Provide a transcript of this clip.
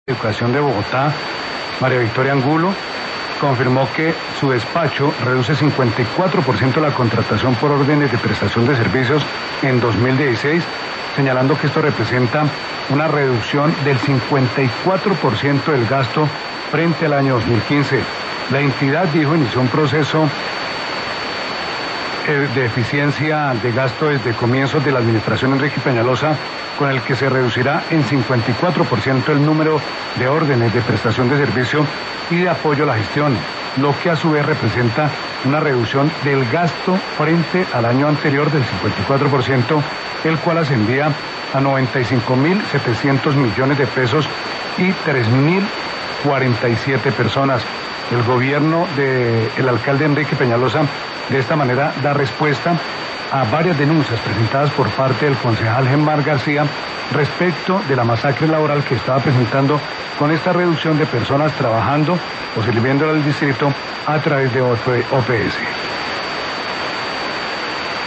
Educación de Bogotá, María Victoria Angulo, confirmó que su despacho reduce 54% la contratación por órdenes de prestación de servicios en 2016, señalando que esto representa una reducción del 54% del gasto frente al año 2015. La entidad, dijo, inició un proceso de eficiencia de gasto desde comienzos de la administración Enrique Peñalosa, con el que se reducirá en 54% el número de órdenes de prestación de servicio y de apoyo a la gestión, lo que a su vez representa una reducción del gasto frente al año anterior del 54%, el cual ascendía a 95.700 millones de pesos y 3.047 personas. El gobierno del alcalde Enrique Peñalosa de esta manera da respuesta a varias denuncias presentadas por parte del concejal Gemar García respecto de la masacre laboral que estaba presentando con esta reducción de personas trabajando o sirviendo al distrito a través de OPS.